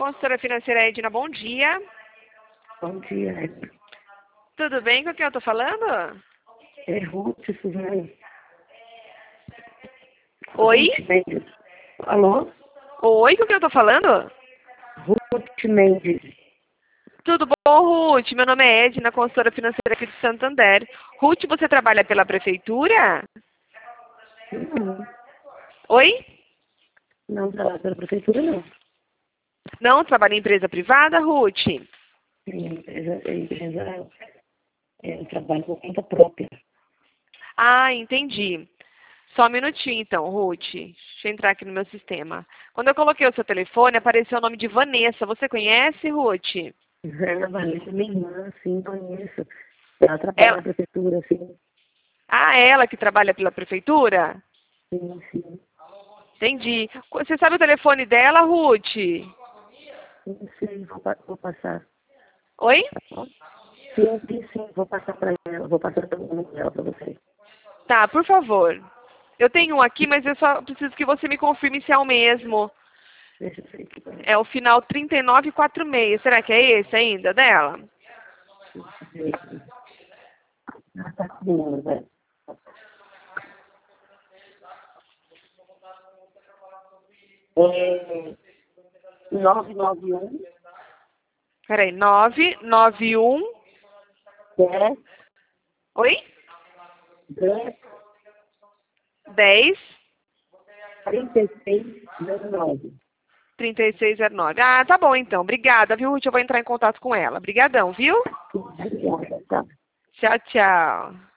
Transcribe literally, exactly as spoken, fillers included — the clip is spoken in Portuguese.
Consultora financeira Edna, bom dia. Bom dia. Tudo bem? Com quem eu tô falando? É Ruth Suzane. Oi? Ruth Mendes. Alô? Oi, com quem eu tô falando? Ruth Mendes. Tudo bom, Ruth? Meu nome é Edna, consultora financeira aqui de Santander. Ruth, você trabalha pela prefeitura? Não, Oi? não trabalho pela prefeitura, não. Não, trabalha em empresa privada, Ruth? É empresa, é empresa, é, trabalho por conta própria. Ah, entendi. Só um minutinho, então, Ruth. Deixa eu entrar aqui no meu sistema. Quando eu coloquei o seu telefone, apareceu o nome de Vanessa. Você conhece, Ruth? Ana Vanessa, minha irmã, sim, conheço. Ela trabalha Ela... na prefeitura, sim. Ah, ela que trabalha pela prefeitura? Sim, sim. Entendi. Você sabe o telefone dela, Ruth? Sim, sim, vou, pa- vou passar. Oi? Tá bom? Sim, sim, sim, vou passar para ela, vou passar o número dela para você. Tá, por favor. Eu tenho um aqui, mas eu só preciso que você me confirme se é o mesmo. Deixa eu ver aqui para É o final trinta e nove quarenta e seis. Será que é esse ainda dela? ver aqui. Ah, tá com o número, velho. É nove nove um, Peraí, nove nove um... dez, Oi? dez, dez, trinta e seis, zero nove. trinta e seis zero nove. Ah, tá bom então. Obrigada, viu, Ruth? Eu vou entrar em contato com ela. Obrigadão, viu? Obrigada, tá? Tchau, tchau.